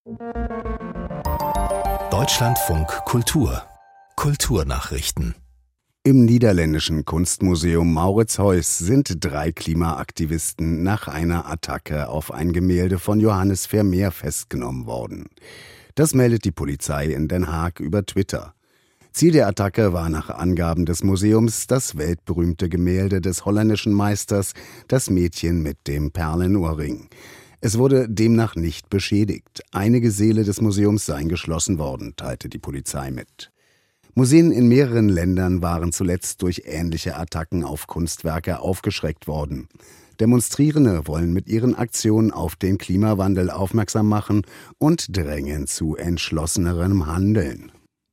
Deutschlandfunk Kultur Kulturnachrichten. Im niederländischen Kunstmuseum Mauritshuis sind 3 Klimaaktivisten nach einer Attacke auf ein Gemälde von Johannes Vermeer festgenommen worden. Das meldet die Polizei in Den Haag über Twitter. Ziel der Attacke war nach Angaben des Museums das weltberühmte Gemälde des holländischen Meisters, das Mädchen mit dem Perlenohrring. Es wurde demnach nicht beschädigt. Einige Säle des Museums seien geschlossen worden, teilte die Polizei mit. Museen in mehreren Ländern waren zuletzt durch ähnliche Attacken auf Kunstwerke aufgeschreckt worden. Demonstrierende wollen mit ihren Aktionen auf den Klimawandel aufmerksam machen und drängen zu entschlossenerem Handeln.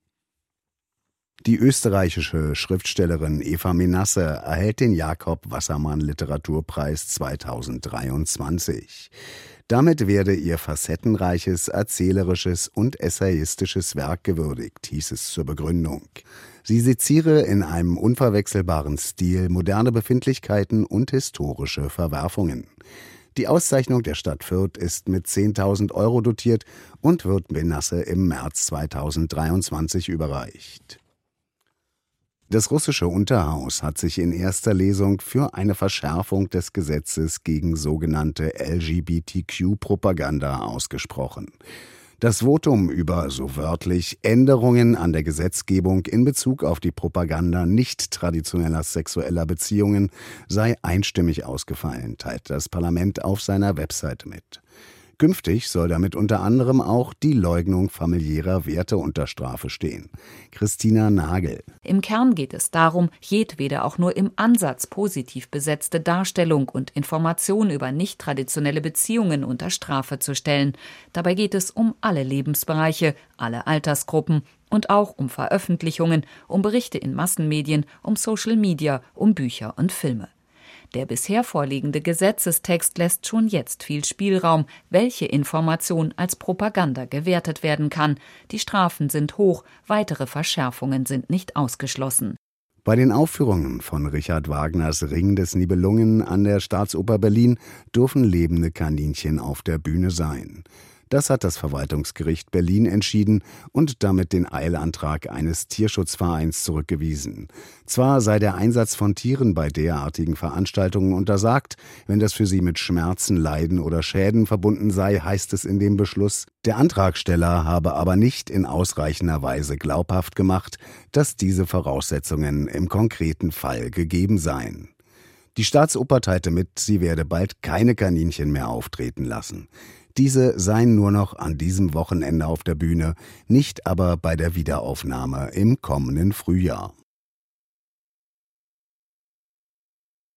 Die österreichische Schriftstellerin Eva Menasse erhält den Jakob Wassermann Literaturpreis 2023. Damit werde ihr facettenreiches, erzählerisches und essayistisches Werk gewürdigt, hieß es zur Begründung. Sie seziere in einem unverwechselbaren Stil moderne Befindlichkeiten und historische Verwerfungen. Die Auszeichnung der Stadt Fürth ist mit 10.000 € dotiert und wird Menasse im März 2023 überreicht. Das russische Unterhaus hat sich in erster Lesung für eine Verschärfung des Gesetzes gegen sogenannte LGBTQ-Propaganda ausgesprochen. Das Votum über, so wörtlich, Änderungen an der Gesetzgebung in Bezug auf die Propaganda nicht traditioneller sexueller Beziehungen sei einstimmig ausgefallen, teilt das Parlament auf seiner Webseite mit. Künftig soll damit unter anderem auch die Leugnung familiärer Werte unter Strafe stehen. Christina Nagel. Im Kern geht es darum, jedwede auch nur im Ansatz positiv besetzte Darstellung und Information über nicht traditionelle Beziehungen unter Strafe zu stellen. Dabei geht es um alle Lebensbereiche, alle Altersgruppen und auch um Veröffentlichungen, um Berichte in Massenmedien, um Social Media, um Bücher und Filme. Der bisher vorliegende Gesetzestext lässt schon jetzt viel Spielraum, welche Information als Propaganda gewertet werden kann. Die Strafen sind hoch, weitere Verschärfungen sind nicht ausgeschlossen. Bei den Aufführungen von Richard Wagners Ring des Nibelungen an der Staatsoper Berlin dürfen lebende Kaninchen auf der Bühne sein. Das hat das Verwaltungsgericht Berlin entschieden und damit den Eilantrag eines Tierschutzvereins zurückgewiesen. Zwar sei der Einsatz von Tieren bei derartigen Veranstaltungen untersagt, wenn das für sie mit Schmerzen, Leiden oder Schäden verbunden sei, heißt es in dem Beschluss. Der Antragsteller habe aber nicht in ausreichender Weise glaubhaft gemacht, dass diese Voraussetzungen im konkreten Fall gegeben seien. Die Staatsoper teilte mit, sie werde bald keine Kaninchen mehr auftreten lassen. Diese seien nur noch an diesem Wochenende auf der Bühne, nicht aber bei der Wiederaufnahme im kommenden Frühjahr.